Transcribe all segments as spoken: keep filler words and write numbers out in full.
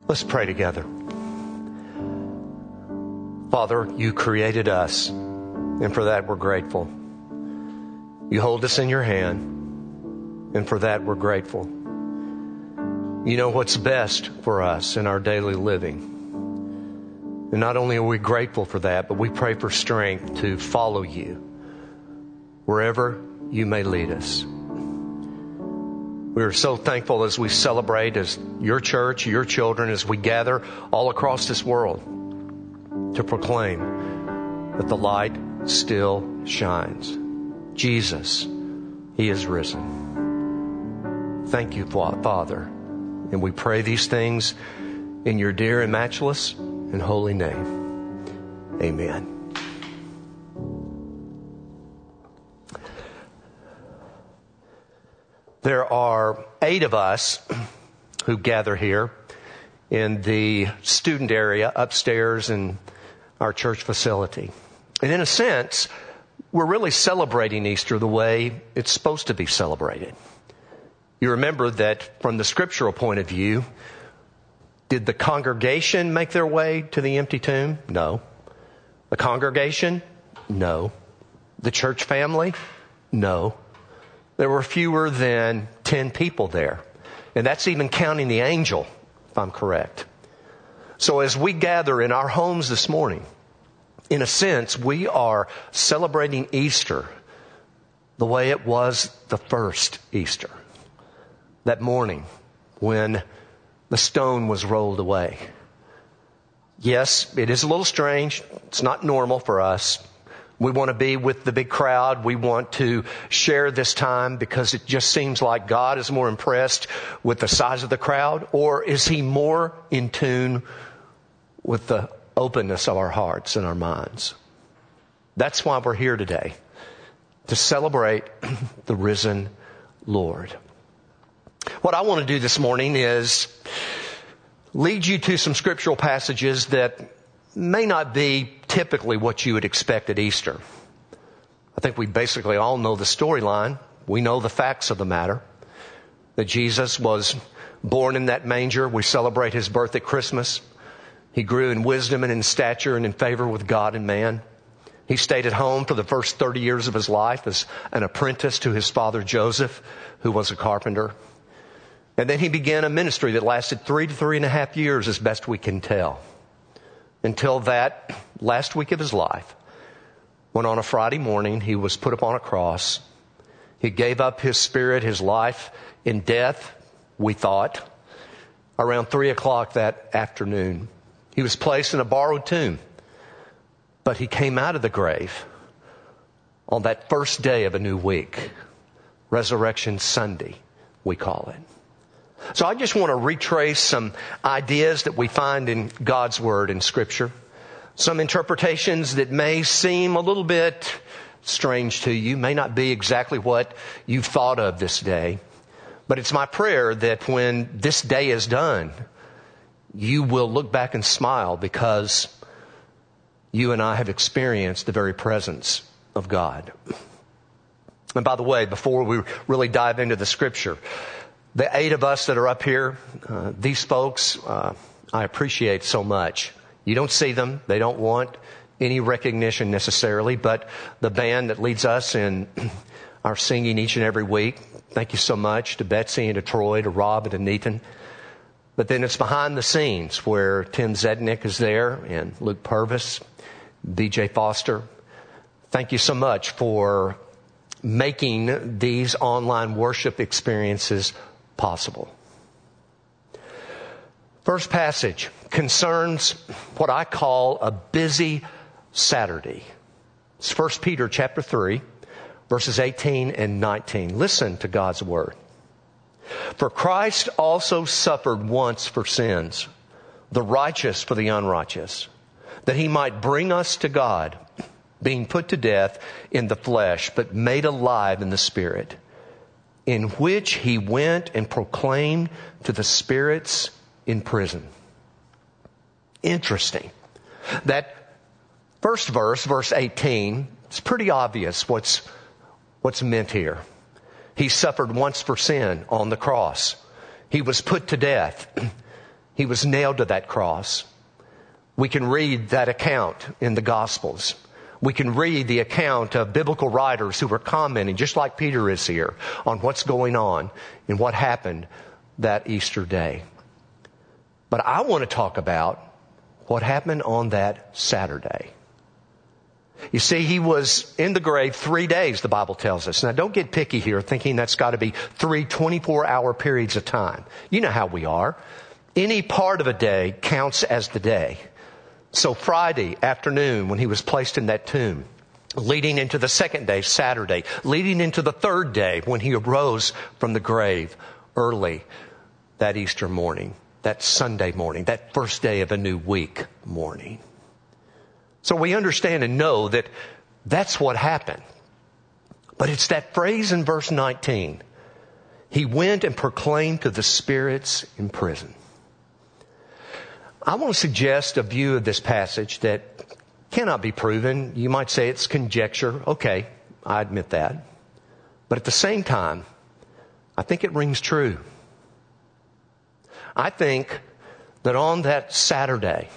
Let's pray together. Father, you created us, and for that we're grateful. You hold us in your hand, and for that we're grateful. You know what's best for us in our daily living. And not only are we grateful for that, but we pray for strength to follow you wherever you may lead us. We are so thankful as we celebrate as your church, your children, as we gather all across this world to proclaim that the light still shines. Jesus, He is risen. Thank you, Father. And we pray these things in your dear and matchless and holy name. Amen. There are eight of us who gather here in the student area upstairs in our church facility. And in a sense, we're really celebrating Easter the way it's supposed to be celebrated. You remember that from the scriptural point of view, did the congregation make their way to the empty tomb? No. The congregation? No. The church family? No. There were fewer than ten people there. And that's even counting the angel, if I'm correct. So as we gather in our homes this morning, in a sense, we are celebrating Easter the way it was the first Easter. That morning when the stone was rolled away. Yes, it is a little strange. It's not normal for us. We want to be with the big crowd. We want to share this time because it just seems like God is more impressed with the size of the crowd. Or is He more in tune with the openness of our hearts and our minds? That's why we're here today, to celebrate the risen Lord. What I want to do this morning is lead you to some scriptural passages that may not be typically what you would expect at Easter. I think we basically all know the storyline. We know the facts of the matter. That Jesus was born in that manger. We celebrate His birth at Christmas. He grew in wisdom and in stature and in favor with God and man. He stayed at home for the first thirty years of His life as an apprentice to His father Joseph, who was a carpenter. And then He began a ministry that lasted three to three and a half years, as best we can tell. Until that last week of His life, when on a Friday morning He was put upon a cross. He gave up His spirit, His life in death, we thought, around three o'clock that afternoon. He was placed in a borrowed tomb. But He came out of the grave on that first day of a new week. Resurrection Sunday, we call it. So I just want to retrace some ideas that we find in God's Word in Scripture. Some interpretations that may seem a little bit strange to you, may not be exactly what you've thought of this day. But it's my prayer that when this day is done, you will look back and smile because you and I have experienced the very presence of God. And by the way, before we really dive into the Scripture, the eight of us that are up here, uh, these folks, uh, I appreciate so much. You don't see them. They don't want any recognition necessarily, but the band that leads us in our singing each and every week, thank you so much to Betsy and to Troy, to Rob and to Nathan. But then it's behind the scenes where Tim Zednick is there and Luke Purvis, B J Foster. Thank you so much for making these online worship experiences possible. First passage concerns what I call a busy Saturday. It's First Peter chapter three, verses eighteen and nineteen. Listen to God's word. For Christ also suffered once for sins, the righteous for the unrighteous, that He might bring us to God, being put to death in the flesh, but made alive in the Spirit, in which He went and proclaimed to the spirits in prison. Interesting. That first verse, verse eighteen, it's pretty obvious what's, what's meant here. He suffered once for sin on the cross. He was put to death. He was nailed to that cross. We can read that account in the Gospels. We can read the account of biblical writers who were commenting, just like Peter is here, on what's going on and what happened that Easter day. But I want to talk about what happened on that Saturday. You see, he was in the grave three days, the Bible tells us. Now, don't get picky here, thinking that's got to be three twenty-four hour periods of time. You know how we are. Any part of a day counts as the day. So Friday afternoon, when he was placed in that tomb, leading into the second day, Saturday, leading into the third day, when he arose from the grave early that Easter morning, that Sunday morning, that first day of a new week morning. So we understand and know that that's what happened. But it's that phrase in verse nineteen. He went and proclaimed to the spirits in prison. I want to suggest a view of this passage that cannot be proven. You might say it's conjecture. Okay, I admit that. But at the same time, I think it rings true. I think that on that Saturday,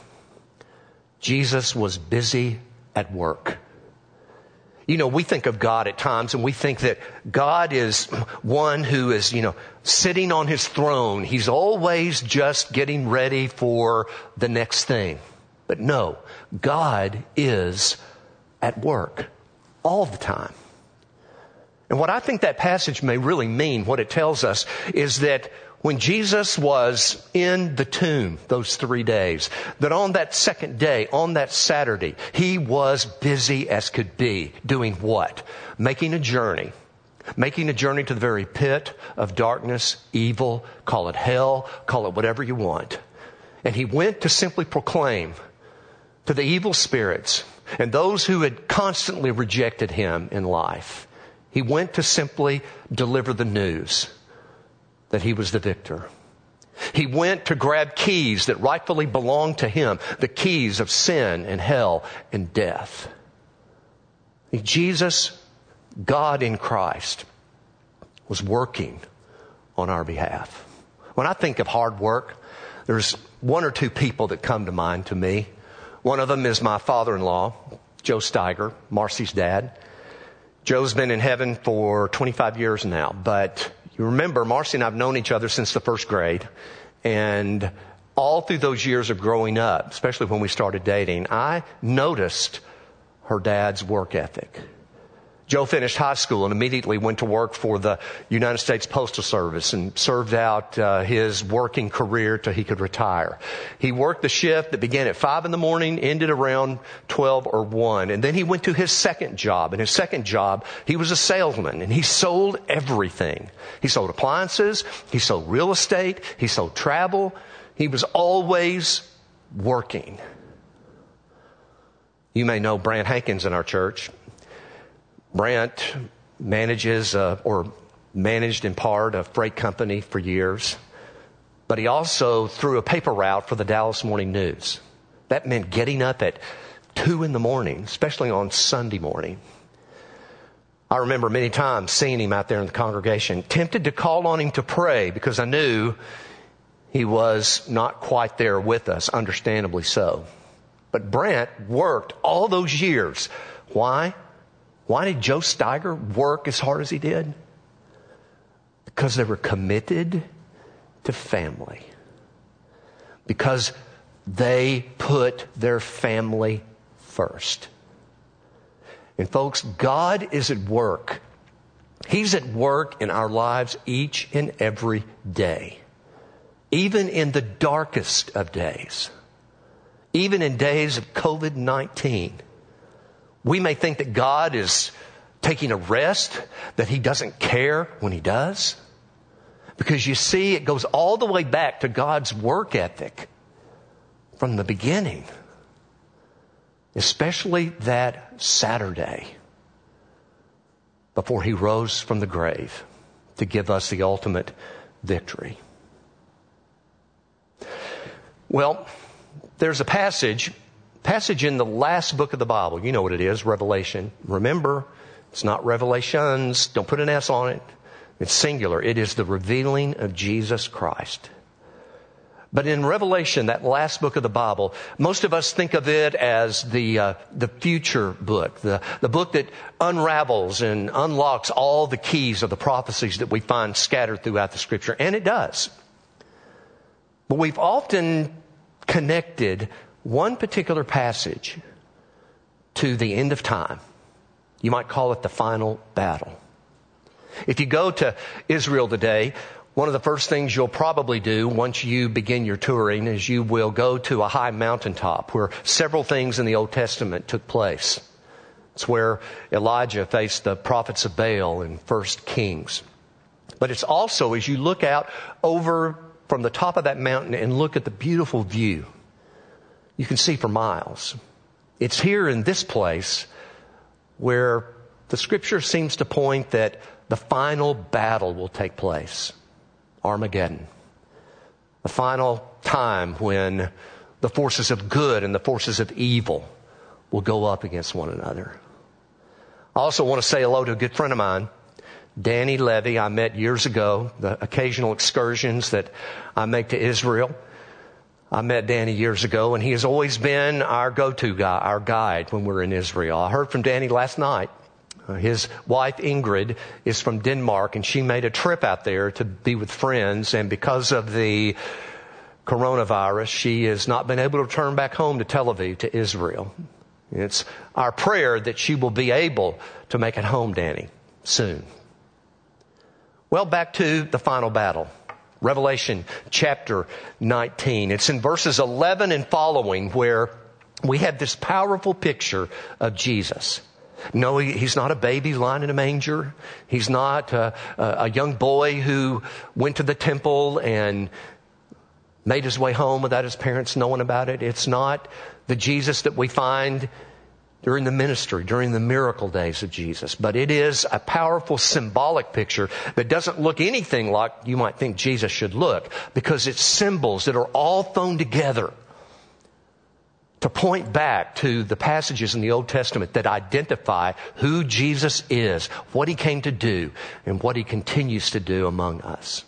Jesus was busy at work. You know, we think of God at times and we think that God is one who is, you know, sitting on his throne. He's always just getting ready for the next thing. But no, God is at work all the time. And what I think that passage may really mean, what it tells us, is that when Jesus was in the tomb those three days, that on that second day, on that Saturday, he was busy as could be. Doing what? Making a journey. Making a journey to the very pit of darkness, evil, call it hell, call it whatever you want. And he went to simply proclaim to the evil spirits and those who had constantly rejected him in life. He went to simply deliver the news that he was the victor. He went to grab keys that rightfully belonged to him, the keys of sin and hell and death. Jesus, God in Christ, was working on our behalf. When I think of hard work, there's one or two people that come to mind to me. One of them is my father-in-law, Joe Steiger, Marcy's dad. Joe's been in heaven for twenty-five years now, but you remember, Marcy and I have known each other since the first grade, and all through those years of growing up, especially when we started dating, I noticed her dad's work ethic. Joe finished high school and immediately went to work for the United States Postal Service and served out uh, his working career till he could retire. He worked the shift that began at five in the morning, ended around twelve or one. And then he went to his second job. And his second job, he was a salesman and he sold everything. He sold appliances. He sold real estate. He sold travel. He was always working. You may know Brant Hankins in our church. Brant manages uh, or managed in part a freight company for years, but he also threw a paper route for the Dallas Morning News. That meant getting up at two in the morning, especially on Sunday morning. I remember many times seeing him out there in the congregation, tempted to call on him to pray because I knew he was not quite there with us, understandably so. But Brant worked all those years. Why? Why did Joe Steiger work as hard as he did? Because they were committed to family. Because they put their family first. And folks, God is at work. He's at work in our lives each and every day. Even in the darkest of days. Even in days of covid nineteen. We may think that God is taking a rest, that he doesn't care when he does. Because you see, it goes all the way back to God's work ethic from the beginning. Especially that Saturday before he rose from the grave to give us the ultimate victory. Well, there's a passage Passage in the last book of the Bible. You know what it is, Revelation. Remember, it's not Revelations. Don't put an S on it. It's singular. It is the revealing of Jesus Christ. But in Revelation, that last book of the Bible, most of us think of it as the uh, the future book, the, the book that unravels and unlocks all the keys of the prophecies that we find scattered throughout the Scripture. And it does. But we've often connected one particular passage to the end of time. You might call it the final battle. If you go to Israel today, one of the first things you'll probably do once you begin your touring is you will go to a high mountaintop where several things in the Old Testament took place. It's where Elijah faced the prophets of Baal in First Kings. But it's also, as you look out over from the top of that mountain and look at the beautiful view, you can see for miles. It's here in this place where the Scripture seems to point that the final battle will take place. Armageddon. The final time when the forces of good and the forces of evil will go up against one another. I also want to say hello to a good friend of mine, Danny Levy. I met years ago, the occasional excursions that I make to Israel. I met Danny years ago, and he has always been our go-to guy, our guide when we're in Israel. I heard from Danny last night. His wife, Ingrid, is from Denmark, and she made a trip out there to be with friends. And because of the coronavirus, she has not been able to return back home to Tel Aviv, to Israel. It's our prayer that she will be able to make it home, Danny, soon. Well, back to the final battle. Revelation chapter nineteen. It's in verses eleven and following where we have this powerful picture of Jesus. No, he, he's not a baby lying in a manger. He's not a, a young boy who went to the temple and made his way home without his parents knowing about it. It's not the Jesus that we find during the ministry, during the miracle days of Jesus. But it is a powerful symbolic picture that doesn't look anything like you might think Jesus should look, because it's symbols that are all thrown together to point back to the passages in the Old Testament that identify who Jesus is, what he came to do, and what he continues to do among us.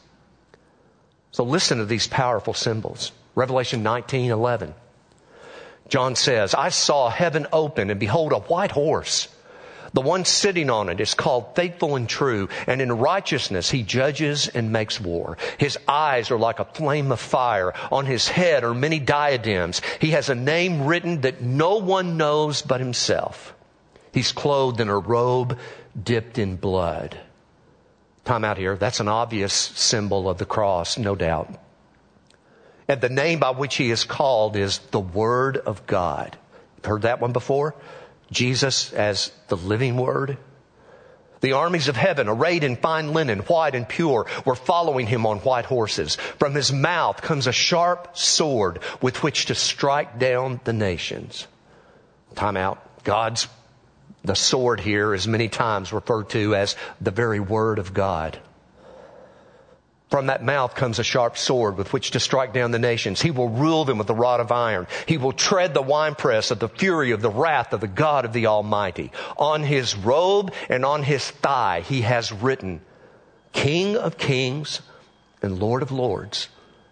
So listen to these powerful symbols. Revelation nineteen eleven. John says, I saw heaven open, and behold, a white horse. The one sitting on it is called Faithful and True, and in righteousness he judges and makes war. His eyes are like a flame of fire. On his head are many diadems. He has a name written that no one knows but himself. He's clothed in a robe dipped in blood. Time out here. That's an obvious symbol of the cross, no doubt. And the name by which he is called is the Word of God. You've heard that one before? Jesus as the living Word. The armies of heaven, arrayed in fine linen, white and pure, were following him on white horses. From his mouth comes a sharp sword with which to strike down the nations. Time out. God's, the sword here is many times referred to as the very Word of God. From that mouth comes a sharp sword with which to strike down the nations. He will rule them with a rod of iron. He will tread the winepress of the fury of the wrath of the God of the Almighty. On his robe and on his thigh he has written, King of Kings and Lord of Lords.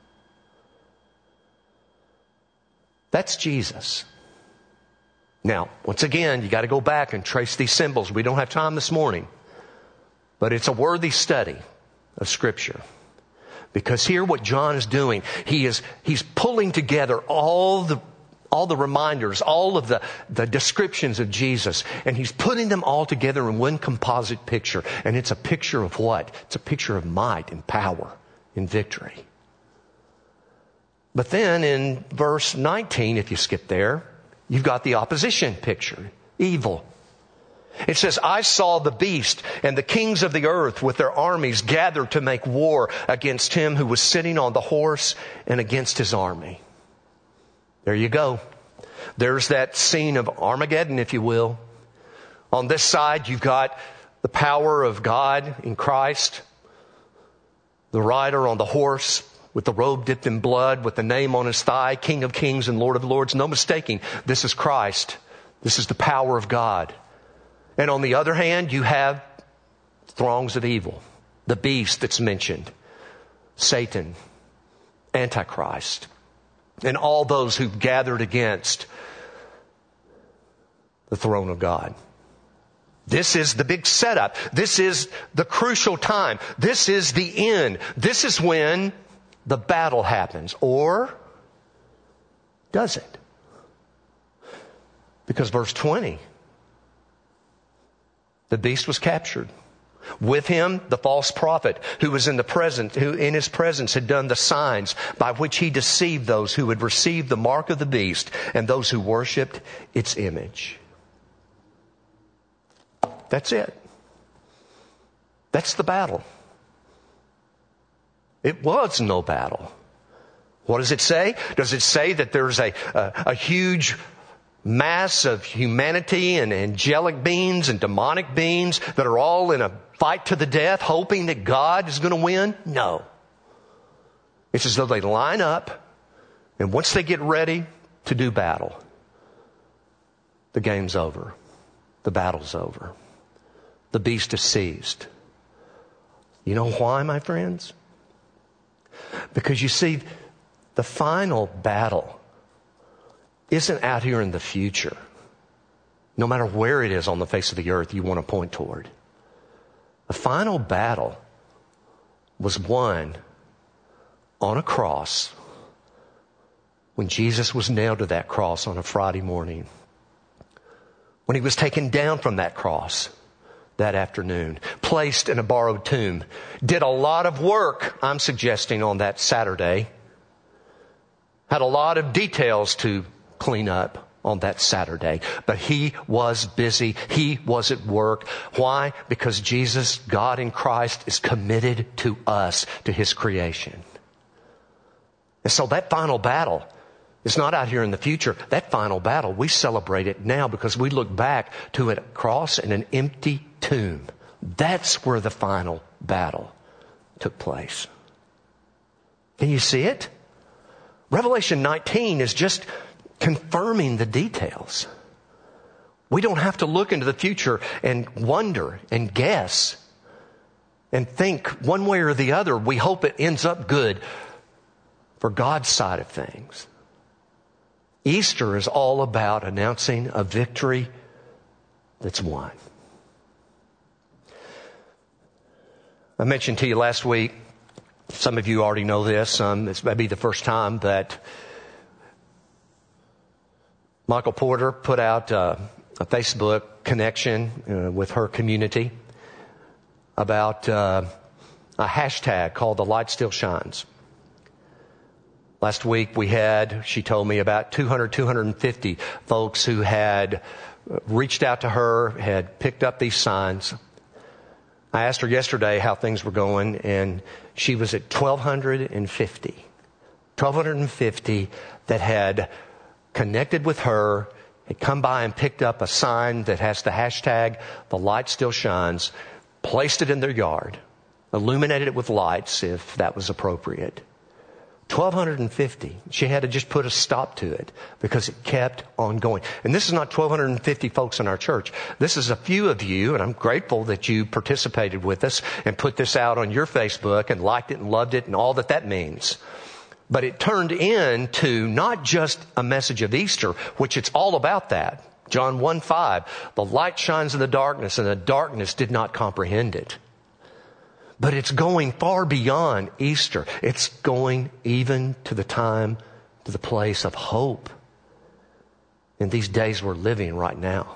That's Jesus. Now, once again, you got to go back and trace these symbols. We don't have time this morning. But it's a worthy study of Scripture. Because here what John is doing, he is he's pulling together all the all the reminders, all of the, the descriptions of Jesus, and he's putting them all together in one composite picture. And it's a picture of what? It's a picture of might and power and victory. But then in verse nineteen, if you skip there, you've got the opposition picture, evil. It says, I saw the beast and the kings of the earth with their armies gathered to make war against him who was sitting on the horse and against his army. There you go. There's that scene of Armageddon, if you will. On this side, you've got the power of God in Christ. The rider on the horse with the robe dipped in blood, with the name on his thigh, King of Kings and Lord of Lords. No mistaking, this is Christ. This is the power of God. And on the other hand, you have throngs of evil. The beast that's mentioned. Satan. Antichrist and all those who've gathered against the throne of God. This is the big setup. This is the crucial time. This is the end. This is when the battle happens. Or does it? Because verse twenty, the beast was captured. With him, the false prophet who was in the presence, who in his presence had done the signs by which he deceived those who had received the mark of the beast and those who worshipped its image. That's it. That's the battle. It was no battle. What does it say? Does it say that there's a, a, a huge mass of humanity and angelic beings and demonic beings that are all in a fight to the death, hoping that God is going to win? No. It's as though they line up, and once they get ready to do battle, the game's over. The battle's over. The beast is seized. You know why, my friends? Because you see, the final battle isn't out here in the future. No matter where it is on the face of the earth you want to point toward. The final battle was won on a cross when Jesus was nailed to that cross on a Friday morning. When he was taken down from that cross that afternoon, placed in a borrowed tomb, did a lot of work, I'm suggesting, on that Saturday. Had a lot of details to clean up on that Saturday. But he was busy. He was at work. Why? Because Jesus, God in Christ, is committed to us, to his creation. And so that final battle is not out here in the future. That final battle, we celebrate it now because we look back to a cross and an empty tomb. That's where the final battle took place. Can you see it? Revelation nineteen is just confirming the details. We don't have to look into the future and wonder and guess and think one way or the other. We hope it ends up good for God's side of things. Easter is all about announcing a victory that's won. I mentioned to you last week, some of you already know this, um, it's maybe the first time that Michael Porter put out uh, a Facebook connection uh, with her community about uh, a hashtag called The Light Still Shines. Last week we had, she told me, about two hundred, two hundred fifty folks who had reached out to her, had picked up these signs. I asked her yesterday how things were going, and she was at twelve fifty. twelve fifty that had connected with her, had come by and picked up a sign that has the hashtag, The Light Still Shines, placed it in their yard, illuminated it with lights if that was appropriate. twelve fifty. She had to just put a stop to it because it kept on going. And this is not twelve fifty folks in our church. This is a few of you, and I'm grateful that you participated with us and put this out on your Facebook and liked it and loved it and all that that means. But it turned into not just a message of Easter, which it's all about that. John one five, the light shines in the darkness and the darkness did not comprehend it. But it's going far beyond Easter. It's going even to the time, to the place of hope in these days we're living right now.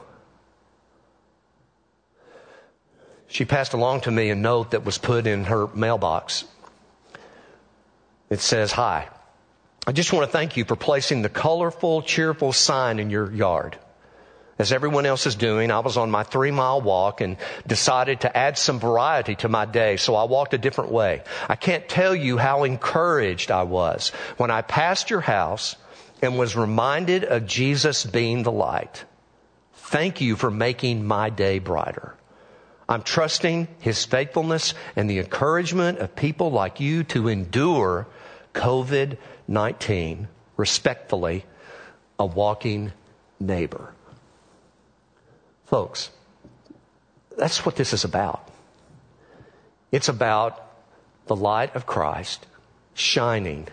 She passed along to me a note that was put in her mailbox. It says, "Hi, I just want to thank you for placing the colorful, cheerful sign in your yard. As everyone else is doing, I was on my three mile walk and decided to add some variety to my day, so I walked a different way. I can't tell you how encouraged I was when I passed your house and was reminded of Jesus being the light. Thank you for making my day brighter. I'm trusting his faithfulness and the encouragement of people like you to endure covid nineteen, respectfully, a walking neighbor." Folks, that's what this is about. It's about the light of Christ shining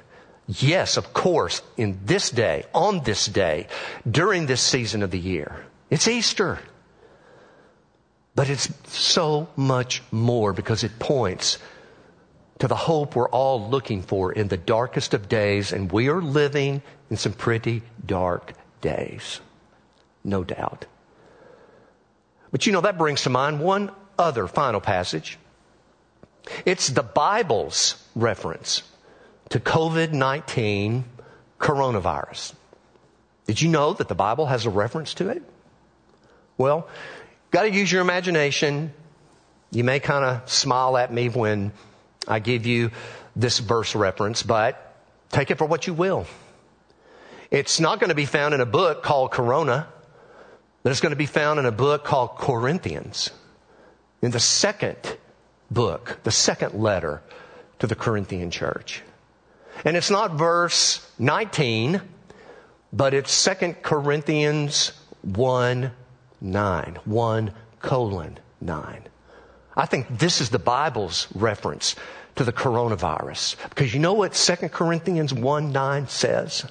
Yes, of course, in this day, on this day, during this season of the year, it's Easter. But it's so much more because it points to the hope we're all looking for in the darkest of days, and we are living in some pretty dark days, no doubt. But you know, that brings to mind one other final passage. It's the Bible's reference to covid nineteen coronavirus. Did you know that the Bible has a reference to it? Well, got to use your imagination. You may kind of smile at me when I give you this verse reference, but take it for what you will. It's not going to be found in a book called Corona, but it's going to be found in a book called Corinthians, in the second book, the second letter to the Corinthian church. And it's not verse nineteen, but it's Second Corinthians one nine, one colon nine. I think this is the Bible's reference to the coronavirus. Because you know what Second Corinthians one nine says?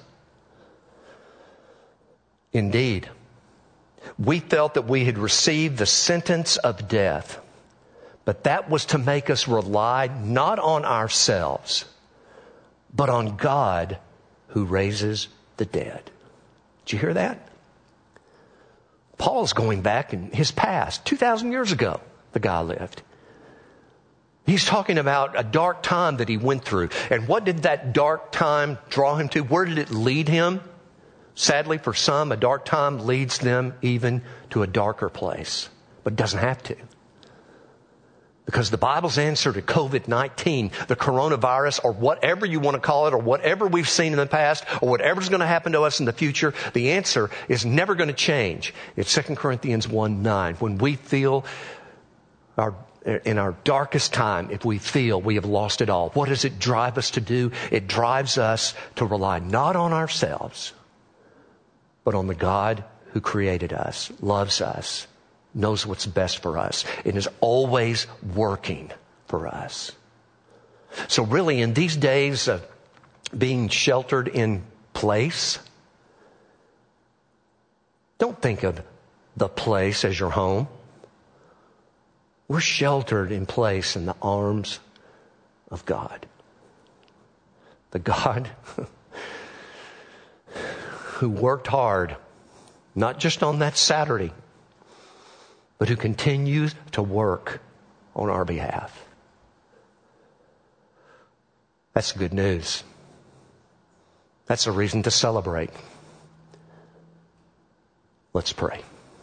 Indeed, we felt that we had received the sentence of death, but that was to make us rely not on ourselves, but on God who raises the dead. Did you hear that? Paul's going back in his past, two thousand years ago, the guy lived. He's talking about a dark time that he went through. And what did that dark time draw him to? Where did it lead him? Sadly, for some, a dark time leads them even to a darker place. But it doesn't have to. Because the Bible's answer to covid nineteen, the coronavirus, or whatever you want to call it, or whatever we've seen in the past, or whatever's going to happen to us in the future, the answer is never going to change. It's Second Corinthians one nine. When we feel our, in our darkest time, if we feel we have lost it all, what does it drive us to do? It drives us to rely not on ourselves, but on the God who created us, loves us, knows what's best for us, and is always working for us. So really, in these days of being sheltered in place, don't think of the place as your home. We're sheltered in place in the arms of God. The God who worked hard, not just on that Saturday, but who continues to work on our behalf. That's good news. That's a reason to celebrate. Let's pray.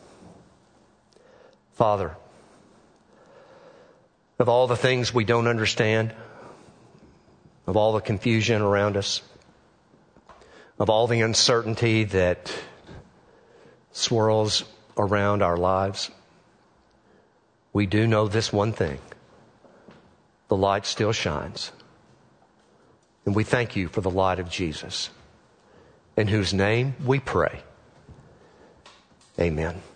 Father, of all the things we don't understand, of all the confusion around us, of all the uncertainty that swirls around our lives, we do know this one thing. The light still shines. And we thank you for the light of Jesus, in whose name we pray. Amen.